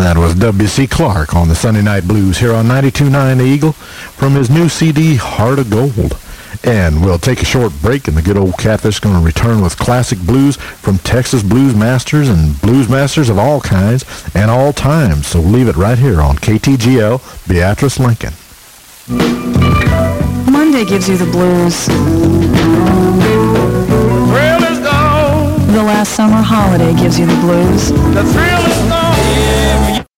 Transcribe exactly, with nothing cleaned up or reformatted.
That was W C Clark on the Sunday Night Blues here on ninety-two point nine The Eagle from his new C D, Heart of Gold. And we'll take a short break, and the good old Catfish is going to return with classic blues from Texas blues masters and blues masters of all kinds and all times. So leave it right here on K T G L, Beatrice Lincoln. Monday gives you the blues. Thrill is gone. The last summer holiday gives you the blues. The thrill is gone.